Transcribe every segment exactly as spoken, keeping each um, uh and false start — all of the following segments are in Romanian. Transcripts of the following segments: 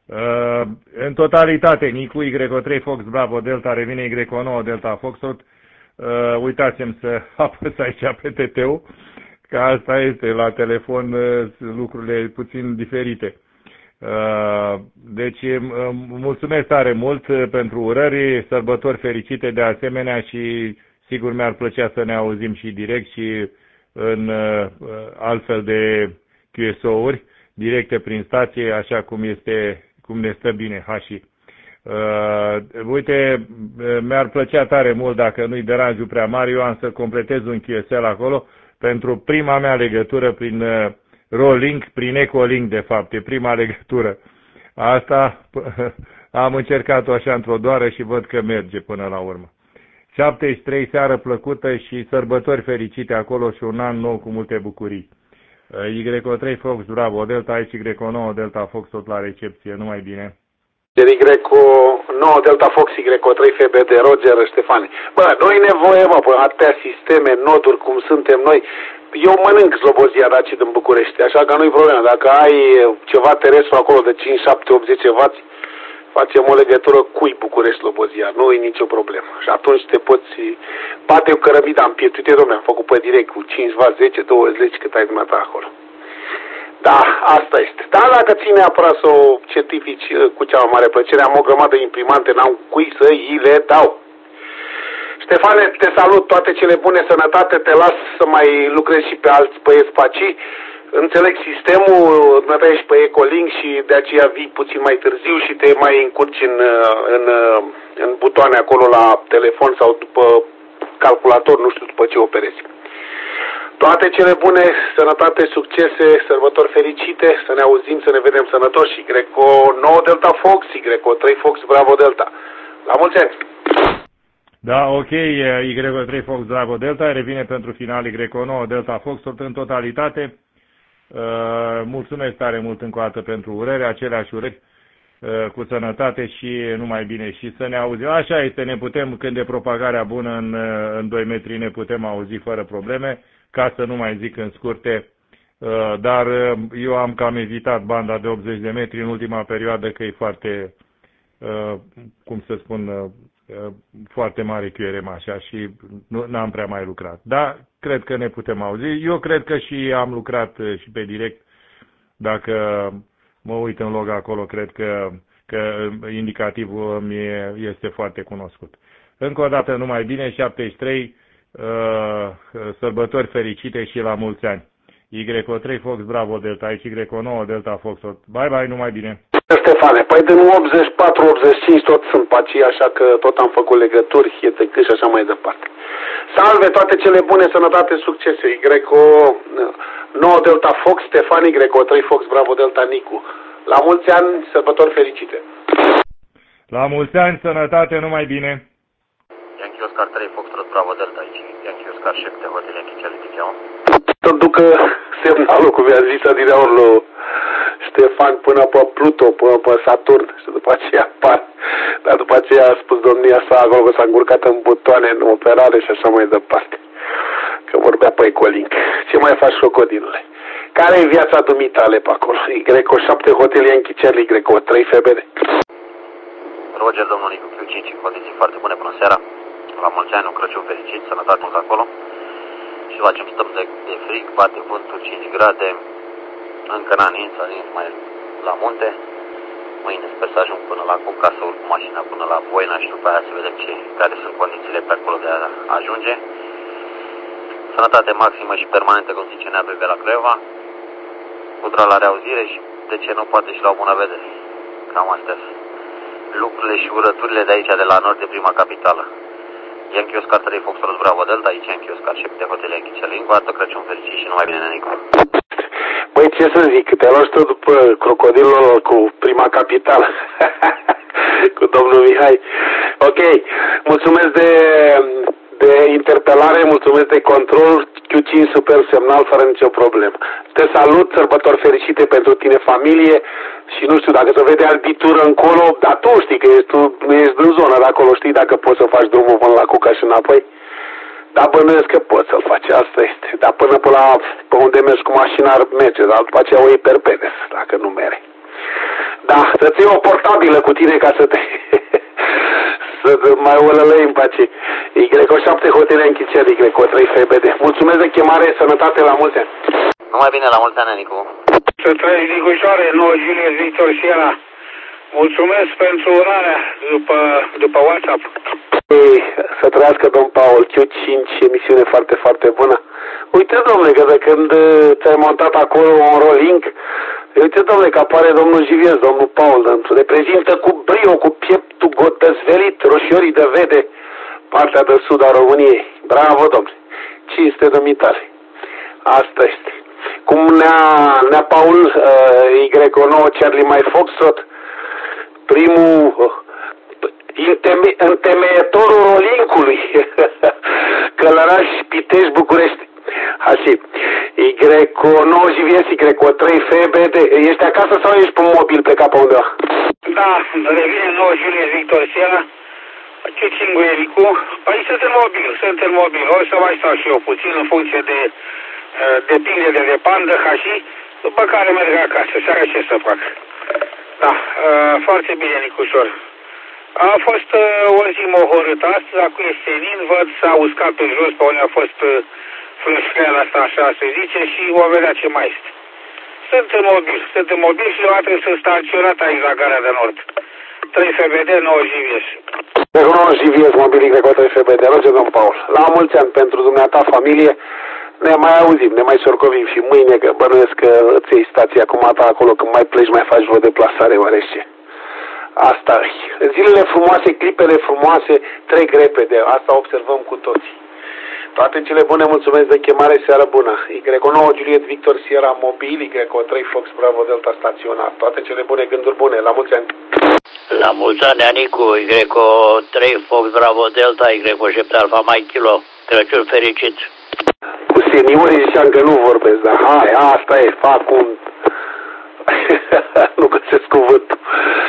Uh, în totalitate, Nicu, Y trei Fox Bravo Delta revine Y nouă Delta Foxtrot. Uh, uitați-mi să apăs aici pe T T-ul, că asta este, la telefon uh, lucrurile puțin diferite. Uh, deci, uh, mulțumesc tare mult uh, pentru urări, sărbători fericite de asemenea și sigur mi-ar plăcea să ne auzim și direct și în uh, altfel de Q S O-uri, directe prin stație, așa cum este, cum ne stă bine Hași. Uh, uite, mi-ar plăcea tare mult, dacă nu-i deranjul prea mare, eu am să completez un Q S L acolo pentru prima mea legătură prin uh, Rolink, prin Ecolink, de fapt, e prima legătură. Asta am încercat-o așa într-o doară și văd că merge până la urmă. șaptezeci și trei, seară plăcută și sărbători fericite acolo și un an nou cu multe bucurii. Y trei Fox Bravo Delta, aici Y nouă Delta Fox tot la recepție, numai bine. Y nouă Delta Fox, Y trei F B de Roger Ștefani. Bă, noi nevoie, mă, pe atâtea sisteme, noduri cum suntem noi. Eu mănânc slobozia daci din București, așa că nu-i problemă. Dacă ai ceva terestru acolo de cinci, șapte, opt, zece wați, facem o legătură cui București-Slobozia, nu e nicio problemă. Și atunci te poți bate o cărămida în piept. Uite, dom'le, am făcut pe direct cu cinci wați, zece, douăzeci, cât ai dumneata acolo. Da, asta este. Dar dacă ții neapărat să o certifici cu cea mai mare plăcere, am o grămadă de imprimante, n-am cui să îi le dau. Ștefane, te salut, toate cele bune, sănătate, te las să mai lucrezi și pe alți băieți paci. Înțeleg sistemul, dumneata ești pe Ecolink și de aceea vii puțin mai târziu și te mai încurci în, în, în butoane acolo la telefon sau după calculator, nu știu după ce operezi. Toate cele bune, sănătate, succese, sărbători fericite, să ne auzim, să ne vedem sănătoși. Y nouă Delta Fox, Y trei Fox Bravo Delta. La mulți ani! Da, ok, Y trei Fox Bravo Delta revine pentru final Y nouă Delta Fox tot în totalitate. Uh, mulțumesc tare mult încă o dată pentru urări, aceleași urări, uh, cu sănătate și numai bine și să ne auzim. Așa este, ne putem, când e propagarea bună în, în doi metri, ne putem auzi fără probleme, ca să nu mai zic în scurte, uh, dar uh, eu am cam evitat banda de optzeci de metri în ultima perioadă, că e foarte, uh, cum să spun, uh, foarte mare Q R M așa și nu n-am prea mai lucrat. Dar cred că ne putem auzi. Eu cred că și am lucrat și pe direct. Dacă mă uit în log acolo, cred că, că indicativul mie este foarte cunoscut. Încă o dată numai bine, șaptezeci și trei, uh, sărbători fericite și la mulți ani. Y trei Fox Bravo Delta, aici Y nouă Delta Fox. Bye bye, numai bine. Stefane, păi din optzeci și patru optzeci și cinci tot sunt paci, așa că tot am făcut legături, E T C și așa mai departe. Salve, toate cele bune, sănătate, succese. Y nouă Delta Fox, Stefani, Y trei Fox Bravo Delta Nicu. La mulți ani, sărbători fericite. La mulți ani, sănătate, numai bine. Yankee Oscar trei Fox Bravo Delta aici. Yankee Oscar șapte Hotel Yankee Charlie te cheamă. Tot ducă semnalul, cum i-a zis adineauri lui Ștefan, până pe Pluto, până pe Saturn și după aceea apar. Dar după aceea a spus domnia sa acolo că s-a încurcat în butoane, în operare și așa mai departe. Că vorbea pe Ecolink. Ce mai faci, crocodilule? Care e viața dumitale pe acolo? Y șapte Hotel Yankee Charlie, Y trei F B D. Roger, domnul Nicu, Q cinci, condiții foarte bune, bună seara. La mulți ani, un Crăciun fericit, sănătate mult acolo. Și facem stăm de, de frig, bate vântul cinci grade. Încă n-a nins, a nins mai la munte. Mâine sper să ajung până la Cuca, să urc cu mașina până la Voina și după aia să vedem ce, care sunt condițiile pe acolo de a ajunge. Sănătate maximă și permanentă, cum zice Nea Bebe la Craiova. Pudra la reauzire și, de ce nu, poate și la o bună vedere. Cam astea sunt lucrurile și urăturile de aici, de la nord, de prima capitală. Yankee Oscar trei Fox Bravo Delta, aici Yankee Oscar șapte Hotel Yankee Charlie. Încă o dată Crăciun fericit și numai bine, Nenicu. Băi, ce să zic, te luași tot după crocodilul cu prima capitală, cu domnul Mihai. Ok, mulțumesc de, de interpelare, mulțumesc de control, Q cinci super semnal, fără nicio problemă. Te salut, sărbători fericite pentru tine, familie, și nu știu dacă se vede albitură încolo, dar tu știi că ești, tu ești în zona de acolo, știi dacă poți să faci drumul până la Cuca și înapoi. Dar bănuiesc că poți să-l faci, asta este. Dar până pe, la, pe unde mergi cu mașina ar merge, dar după aceea o iei perpedes, dacă nu mere. Da, să-ți iei o portabilă cu tine ca să te... să mai olălăim pe ace. Y șapte Hotel Închicel, Y trei F B D. Mulțumesc de chemare, sănătate, la mulți ani. Numai bine, la mulți ani, Nicu. Să trăiești, Nicușoare, nouă Julius Victor Sierra. Mulțumesc pentru urarea după, după WhatsApp. Ei, să trăiască domn Paul, Q cinci, emisiune foarte, foarte bună. Uite, domnule, că de când ți-ai montat acolo un rolling, uite, domnule, că apare domnul Jiviez, domnul Paul, reprezintă cu brio, cu pieptul dezvelit, roșiorii de vede, partea de sud a României. Bravo, domnule, cinste dumitare. Asta este. Cum nea, nea Paul, uh, Y nouă Charlie Mai Foxtrot, primul uh, Inteme întemeietorul Rolincului. Călăraș, Pitești, București. Așa. Y nouă J V S, Y trei F B D. Ești acasă sau ești pe mobil plecat pe undeva? Da, revine nouă Julius Victor Sierra. Ce Cinguelicu? Păi sunt în mobil, sunt în mobil. O să mai stau și eu puțin în funcție de depinde de depandă, hași, după care merg acasă. Seara ce să fac? Da, foarte bine, Nicușor. A fost uh, o zi mohorâtă astăzi, acum e senin, văd, s-a uscat pe jos, pe unde a fost uh, flășfleala asta, așa se zice, și o vedea ce mai este. Sunt în mobil, sunt în mobil și deodată sunt staționat aici la Gara de Nord. trei F B D, nouă J V S. nouă J V S, mobil Y trei F B D, roge domn Paul. La mulți ani pentru dumneata familie, ne mai auzim, ne mai sorcovim și mâine, că bănuiesc că îți iei stația cum ta acolo, când mai pleci, mai faci vreo deplasare, oarește. Asta e. Zilele frumoase, clipele frumoase trec repede. Asta observăm cu toții. Toate cele bune, mulțumesc de chemare, seară bună. Y nouă Juliet Victor Sierra mobil, Y trei Fox Bravo Delta staționar. Toate cele bune, gânduri bune. La mulți ani. La mulți ani, Anicu. Y trei Fox Bravo Delta, Y șapte Alfa Mai Kilo. Crăciun fericit. Cu seniorii ziceam că nu vorbesc, dar hai, asta e, fac un... nu găsesc cuvântul.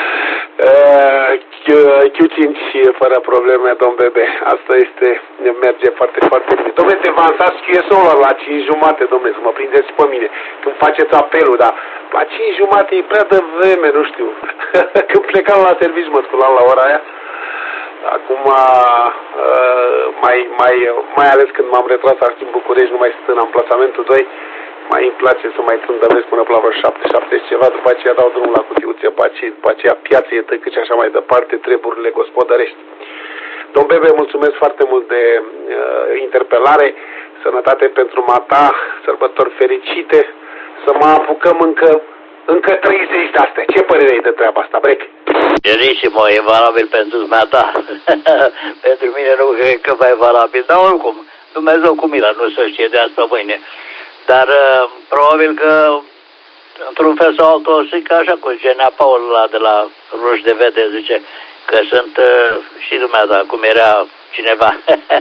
Q cinci fără probleme, domn Bebe. Asta este, merge foarte, foarte bine. Dom'le, te avansați Q S O-ul la cinci jumate, dom'le, să mă prindeți și pe mine. Când faceți apelul, dar la cinci jumate e prea de vreme, nu știu. Când plecam la serviciu, mă sculam la ora aia. Acum, mai, mai, mai ales când m-am retras aici în București, nu mai sunt în amplasamentul doi, mai îmi place să mai trândăvesc până la vreo șapte, șapte ceva, după aceea dau drumul la cutiuțe, după aceea, după aceea piață e tăcât și așa mai departe, treburile gospodărești. Domn Bebe, mulțumesc foarte mult de uh, interpelare, sănătate pentru mata, sărbători fericite, să mă apucăm încă, încă treizeci de astea. Ce părere ai de treaba asta, Brec? Gerisimo, e valabil pentru dumneata. Pentru mine nu cred că mai e valabil, dar oricum, Dumnezeu cu mila, nu se știe de asta mâine. Dar uh, probabil că, într-un fel sau altul, zic așa cu genea Paul ăla de la Roș de Vede, zice că sunt uh, și dumneata, cum era cineva.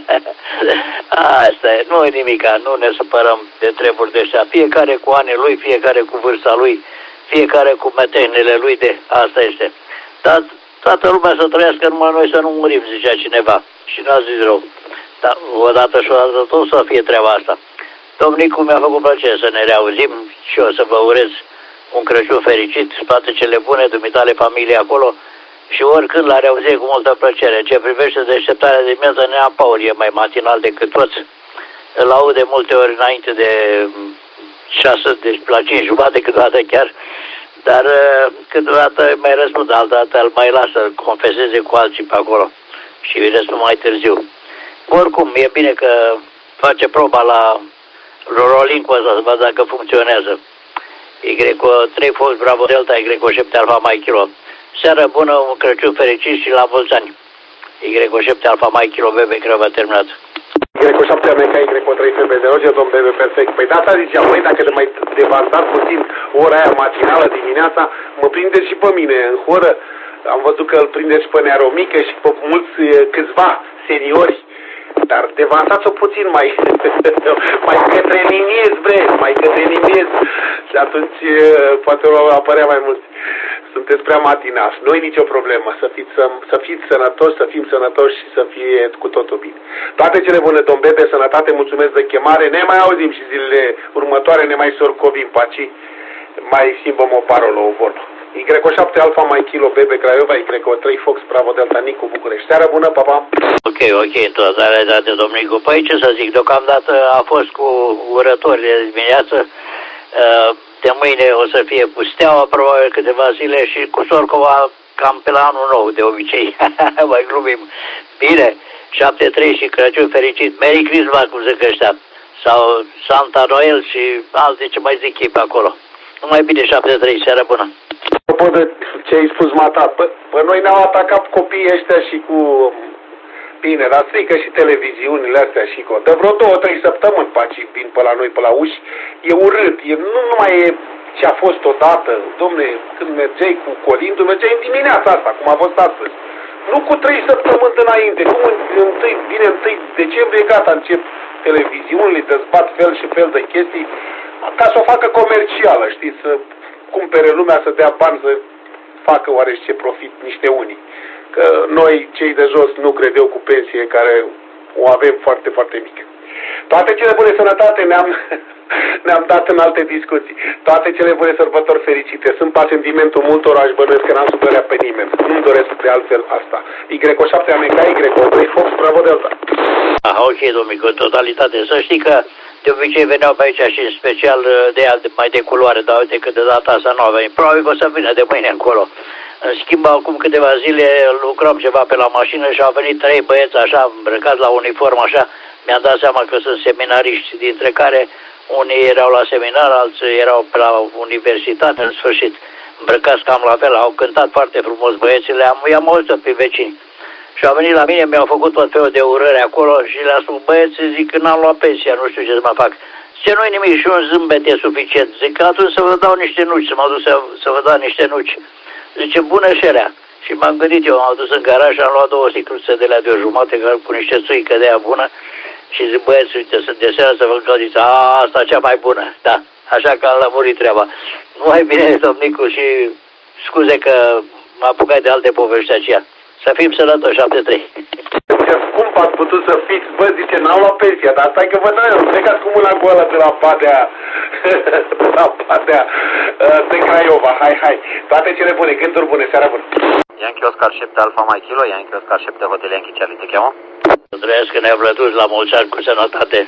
Asta e, nu e nimica, nu ne supărăm de treburi de ăștia. Fiecare cu anii lui, fiecare cu vârsta lui, fiecare cu metehnele lui, de asta este. Dar toată lumea să trăiască, numai noi să nu murim, zicea cineva. Și n-a zis rău. Dar odată și odată tot să fie treaba asta. Domnicu, mi-a făcut plăcere să ne reauzim și eu să vă urez un Crăciun fericit, toate cele bune, dumitale familie acolo și oricând la reauzire cu multă plăcere. Ce privește deșteptarea de dimineață, Nea Paul e mai matinal decât toți. Îl aud de multe ori înainte de șase, deci la cinci jumate câteodată chiar, dar câteodată mai răspund, altădată îl mai lasă, confeseze cu alții pe acolo și îi răspund mai târziu. Oricum, e bine că face proba la Rolling-ul ăsta, să văd dacă funcționează. Y trei Fox Bravo Delta, Y șapte Alfa Mai Kilo. Seară bună, un Crăciun fericit și la mulți ani. Y șapte Alfa Mai Kilo, Bebe, cred că v-a terminat. Y șapte America, Y trei F B D, roge, domn Bebe, perfect. Păi data ziceam, măi, dacă de mai devansat puțin ora aia matinală dimineața, mă prinde și pe mine în horă. Am văzut că îl prinde și pe Nearomică și pe mulți câțiva seniori. Dar devansați-o puțin mai, mai către liniez, bre, mai către liniez. Și atunci poate apărea mai mulți. Sunteți prea matinași. Nu-i nicio problemă. Să fiți, să, să fiți sănătoși, să fim sănătoși și să fie cu totul bine. Toate cele bune, domn Bebe, sănătate, mulțumesc de chemare. Ne mai auzim și zilele următoare, ne mai sorcovim, paci. Mai schimbăm o parolă, o vorbă. Y șapte Alfa Mai Kilo Bebe Craiova, Y trei Fox Bravo Delta Nicu București. Seara bună, pa, pa! Ok, ok, toată realitate, domnul Nicu. Păi ce să zic, deocamdată a fost cu urători de dimineață. De mâine o să fie cu Steaua, probabil câteva zile, și cu Sorcova cam pe la anul nou, de obicei. Mai glumim. Bine, șapte trei și Crăciun fericit. Merry Christmas, cum zic ăștia. Sau Santa Noel și alte ce mai zic ei pe acolo. Numai bine, șapte trei, seara bună. Apropo de ce ai spus, Mata, bă, bă, noi ne-au atacat copiii ăștia și cu... Bine, dar strică și televiziunile astea și cu... De vreo două, trei săptămâni paci vin pe la noi, pe la uși. E urât, e, nu numai e ce a fost odată. Dom'le, când mergeai cu Colindu, mergeai în dimineața asta, cum a fost astăzi. Nu cu trei săptămâni înainte, cum în, în tâi, vine întâi decembrie, gata, încep televiziunile, dezbat fel și fel de chestii, ca să o facă comercială, știi, să cumpere lumea, să dea bani, să facă oarește profit niște unii. Că noi, cei de jos, nu credeau cu pensie, care o avem foarte, foarte mică. Toate cele bune sănătate ne-am ne-am dat în alte discuții. Toate cele bune sărbători fericite. Sunt pasentimentul multor, aș bănuiesc că n-am supărat pe nimeni. Nu-mi doresc de altfel asta. Y șapte Ameca, Y trei Fox Bravo Delta. Aha, ok, domnule, în totalitate. Să știi că de obicei veneau pe aici și în special de ea mai de culoare, dar uite că de data asta nu a venit. Probabil că o să vină de mâine încolo. În schimb, acum câteva zile lucrăm ceva pe la mașină și au venit trei băieți așa, îmbrăcați la uniformă așa. Mi-am dat seama că sunt seminariști, dintre care unii erau la seminar, alții erau pe la universitate, în sfârșit. Îmbrăcați cam la fel, au cântat foarte frumos băiețile, am, i-am auzit pe vecini. Și au venit la mine, mi-au făcut tot felul de urări acolo și le-a spus, băieți, zic că n-am luat pensia, nu știu ce să mă fac. Ce nu-i nimic și un zâmbet e suficient. Zic că atunci să vă dau niște nuci, să mă duc să, să vă dau niște nuci. Zice, bună șerea. Și m-am gândit eu, m-am dus în garaj și am luat două sticluțe de la de o jumate cu niște țuică de aia bună. Și zic, băieți, uite, sunt de seara să vă încălziți. A, asta cea mai bună, da. Așa că am lămurit treaba. Numai bine, domnicu, și scuze că m-a apucat de alte povești aceea. Să fim sănătoși, șapte trei. Cum ați putut să fiți? Bă, zice, n-am luat pensia, dar stai că vă dau, plecați cu mâna goală de la Padea, de la Padea, de Craiova. Hai, hai. Toate cele bune, gânduri bune, seara bună. Yankee Oscar șapte Alfa Mai Kilo, Yankee Oscar șapte Hotel Yankee Charlie, te cheamă? Să trăiască neaplătuți la mulți ani cu sănătate.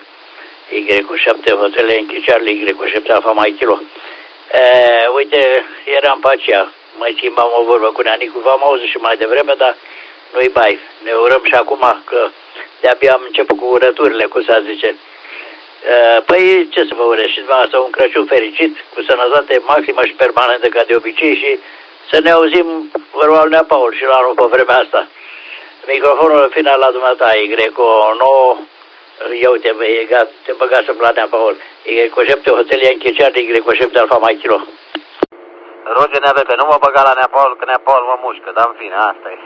Y șapte Hotel Yankee Charlie, Y șapte Alfa Mai Kilo. E, uite, eram pe aceea, mai schimbam o vorbă cu Neanicu, v-am auzit și mai devreme, dar nu-i bai. Ne urăm și acum că de-abia am început cu urăturile, cum să zice. E, păi, ce să vă urez? Și dumneavoastră un Crăciun fericit, cu sănătate maximă și permanentă ca de obicei și să ne auzim vorba lui Nea Paul și la anul pe vremea asta. Microfonul final la dumneata, Y nouă, eu te, te băga să-mi la Nea Paul. Y șapte Hotel Yankee Charlie, Y șapte Alfa Mai Kilo. Roger Nea Bebe, nu mă băga la Nea Paul, că Nea Paul mă mușcă, dar în fine, asta e.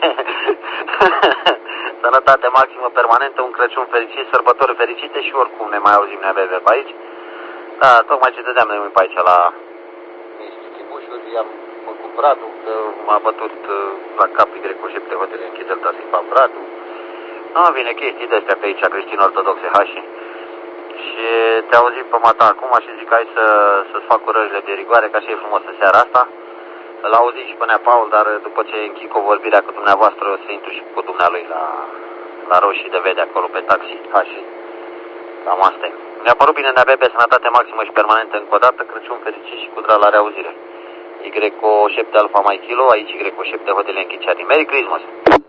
Sănătate maximă permanentă, un Crăciun fericit, sărbători fericite și oricum ne mai auzim Nea Bebe pe aici. Da, tocmai ce dădeam noi pe aici la Chibușuri, am făcut Bradul, că m-a bătut la cap Y șapte Hotel Yankee Delta Sipa Bradul. Nu, vine chestii de-astea pe aici, creștini ortodoxe hași. Și te auzim pe Mata acum și zic hai să, să-ți fac urările de rigoare, că așa e frumos în seara asta. Îl auzi și pe Nea Paul, dar după ce închid cu vorbirea cu dumneavoastră, o să intru și cu dumnealui la, la roșii de vede acolo pe taxi, hași. Cam asta e. Mi-a părut bine, Nea Bebe, sănătate maximă și permanentă încă o dată, Crăciun fericit și cu drag la reauzire. Y șapte Alfa Mai Kilo, aici Y șapte Hotel Yankee Charlie. Merry Christmas!